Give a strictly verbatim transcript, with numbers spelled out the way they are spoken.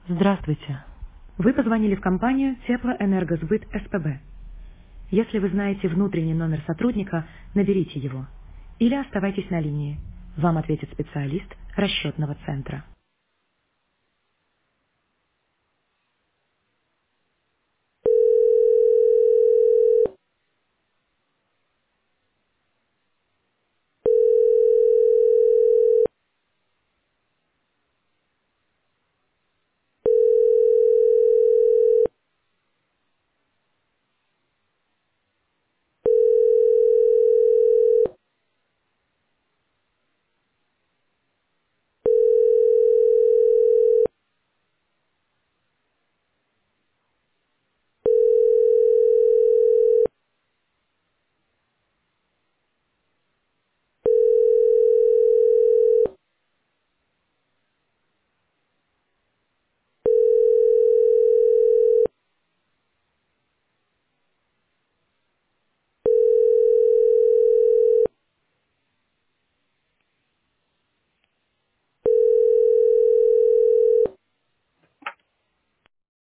Здравствуйте. Вы позвонили в компанию Теплоэнергосбыт СПБ. Если вы знаете внутренний номер сотрудника, наберите его. Или оставайтесь на линии. Вам ответит специалист расчетного центра.